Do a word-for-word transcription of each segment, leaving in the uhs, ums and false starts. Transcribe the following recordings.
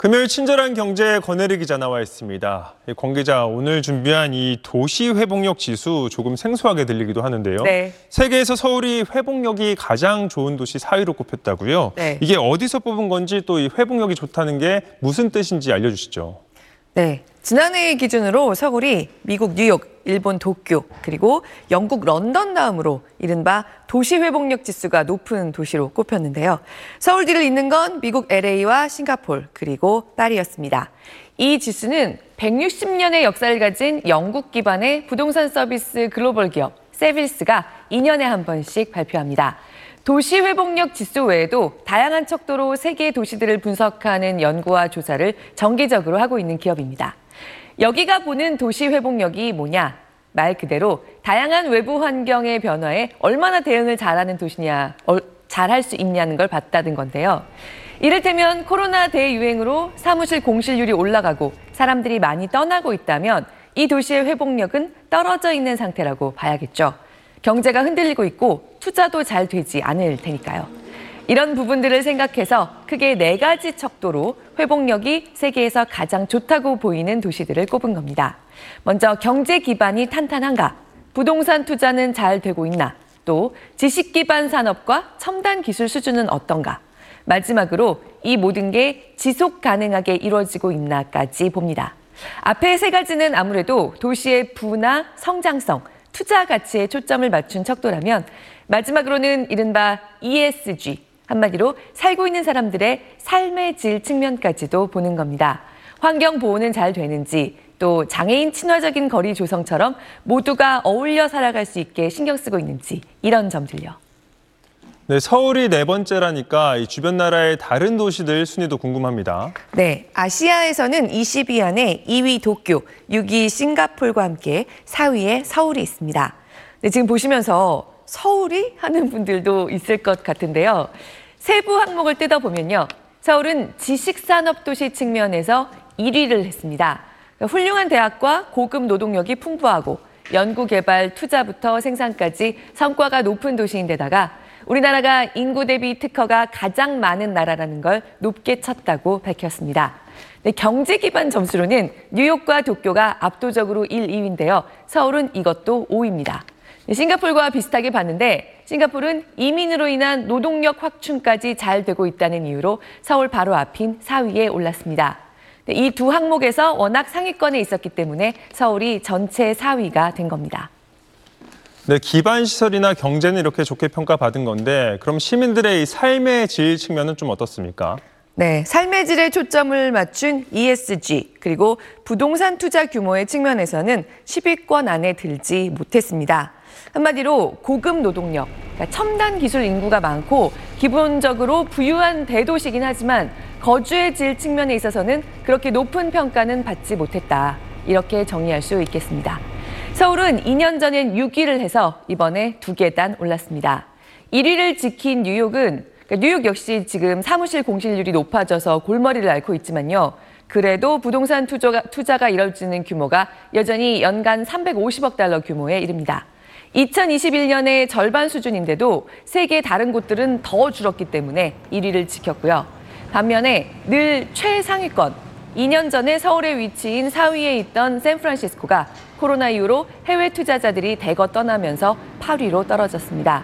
금요일 친절한 경제 권혜리 기자 나와 있습니다. 권 기자, 오늘 준비한 이 도시 회복력 지수 조금 생소하게 들리기도 하는데요. 네. 세계에서 서울이 회복력이 가장 좋은 도시 사 위로 꼽혔다고요? 네. 이게 어디서 뽑은 건지 또 이 회복력이 좋다는 게 무슨 뜻인지 알려주시죠. 네. 지난해 기준으로 서울이 미국 뉴욕, 일본 도쿄, 그리고 영국 런던 다음으로 이른바 도시 회복력 지수가 높은 도시로 꼽혔는데요. 서울 뒤를 잇는 건 미국 엘에이와 싱가포르, 그리고 파리였습니다. 이 지수는 백육십 년의 역사를 가진 영국 기반의 부동산 서비스 글로벌 기업 세빌스가 이 년에 한 번씩 발표합니다. 도시 회복력 지수 외에도 다양한 척도로 세계 도시들을 분석하는 연구와 조사를 정기적으로 하고 있는 기업입니다. 여기가 보는 도시 회복력이 뭐냐? 말 그대로 다양한 외부 환경의 변화에 얼마나 대응을 잘하는 도시냐, 잘할 수 있냐는 걸 봤다는 건데요. 이를테면 코로나 대유행으로 사무실 공실률이 올라가고 사람들이 많이 떠나고 있다면 이 도시의 회복력은 떨어져 있는 상태라고 봐야겠죠. 경제가 흔들리고 있고 투자도 잘 되지 않을 테니까요. 이런 부분들을 생각해서 크게 네 가지 척도로 회복력이 세계에서 가장 좋다고 보이는 도시들을 꼽은 겁니다. 먼저 경제 기반이 탄탄한가, 부동산 투자는 잘 되고 있나, 또 지식 기반 산업과 첨단 기술 수준은 어떤가, 마지막으로 이 모든 게 지속 가능하게 이루어지고 있나까지 봅니다. 앞에 세 가지는 아무래도 도시의 부나 성장성, 투자 가치에 초점을 맞춘 척도라면 마지막으로는 이른바 이에스지, 한마디로 살고 있는 사람들의 삶의 질 측면까지도 보는 겁니다. 환경 보호는 잘 되는지, 또 장애인 친화적인 거리 조성처럼 모두가 어울려 살아갈 수 있게 신경 쓰고 있는지, 이런 점들요. 네, 서울이 네 번째라니까 이 주변 나라의 다른 도시들 순위도 궁금합니다. 네, 아시아에서는 이십 위 안에 이 위 도쿄, 육 위 싱가포르과 함께 사 위에 서울이 있습니다. 네, 지금 보시면서 서울이 하는 분들도 있을 것 같은데요. 세부 항목을 뜯어보면요. 서울은 지식산업도시 측면에서 일 위를 했습니다. 훌륭한 대학과 고급 노동력이 풍부하고 연구개발, 투자부터 생산까지 성과가 높은 도시인데다가 우리나라가 인구 대비 특허가 가장 많은 나라라는 걸 높게 쳤다고 밝혔습니다. 네, 경제 기반 점수로는 뉴욕과 도쿄가 압도적으로 일, 이 위인데요. 서울은 이것도 오 위입니다. 네, 싱가포르와 비슷하게 봤는데 싱가포르는 이민으로 인한 노동력 확충까지 잘 되고 있다는 이유로 서울 바로 앞인 사 위에 올랐습니다. 네, 이 두 항목에서 워낙 상위권에 있었기 때문에 서울이 전체 사 위가 된 겁니다. 네, 기반 시설이나 경제는 이렇게 좋게 평가받은 건데 그럼 시민들의 이 삶의 질 측면은 좀 어떻습니까? 네, 삶의 질에 초점을 맞춘 이에스지, 그리고 부동산 투자 규모의 측면에서는 십 위권 안에 들지 못했습니다. 한마디로 고급 노동력, 그러니까 첨단 기술 인구가 많고 기본적으로 부유한 대도시긴 하지만 거주의 질 측면에 있어서는 그렇게 높은 평가는 받지 못했다. 이렇게 정리할 수 있겠습니다. 서울은 이 년 전엔 육 위를 해서 이번에 두 계단 올랐습니다. 일 위를 지킨 뉴욕은, 그러니까 뉴욕 역시 지금 사무실 공실률이 높아져서 골머리를 앓고 있지만요. 그래도 부동산 투자가, 투자가 이뤄지는 규모가 여전히 연간 삼백오십억 달러 규모에 이릅니다. 이천이십일 년의 절반 수준인데도 세계 다른 곳들은 더 줄었기 때문에 일 위를 지켰고요. 반면에 늘 최상위권, 이 년 전에 서울의 위치인 사 위에 있던 샌프란시스코가 코로나 이후로 해외 투자자들이 대거 떠나면서 팔 위로 떨어졌습니다.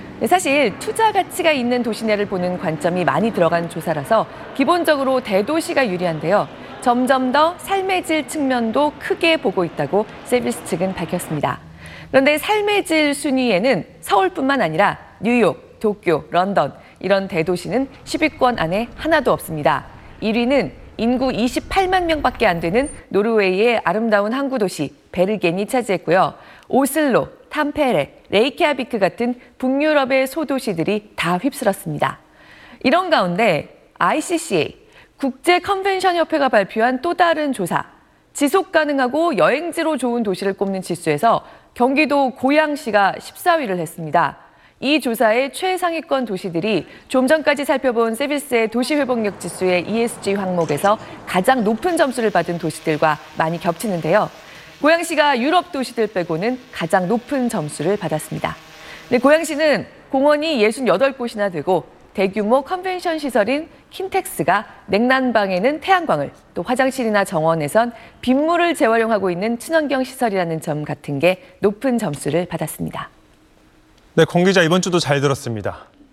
사실 투자 가치가 있는 도시내를 보는 관점이 많이 들어간 조사라서 기본적으로 대도시가 유리한데요. 점점 더 삶의 질 측면도 크게 보고 있다고 세빌스 측은 밝혔습니다. 그런데 삶의 질 순위에는 서울뿐만 아니라 뉴욕, 도쿄, 런던 이런 대도시는 십 위권 안에 하나도 없습니다. 일 위는 인구 이십팔만 명밖에 안 되는 노르웨이의 아름다운 항구 도시 베르겐이 차지했고요. 오슬로, 탐페레, 레이캬비크 같은 북유럽의 소도시들이 다 휩쓸었습니다. 이런 가운데 아이씨씨에이, 국제 컨벤션 협회가 발표한 또 다른 조사, 지속 가능하고 여행지로 좋은 도시를 꼽는 지수에서 경기도 고양시가 십사 위를 했습니다. 이 조사의 최상위권 도시들이 좀 전까지 살펴본 세빌스의 도시회복력 지수의 이에스지 항목에서 가장 높은 점수를 받은 도시들과 많이 겹치는데요. 고양시가 유럽 도시들 빼고는 가장 높은 점수를 받았습니다. 네, 고양시는 공원이 육십팔 곳이나 되고 대규모 컨벤션 시설인 킨텍스가 냉난방에는 태양광을, 또 화장실이나 정원에선 빗물을 재활용하고 있는 친환경 시설이라는 점 같은 게 높은 점수를 받았습니다. 네, 권 기자 이번 주도 잘 들었습니다.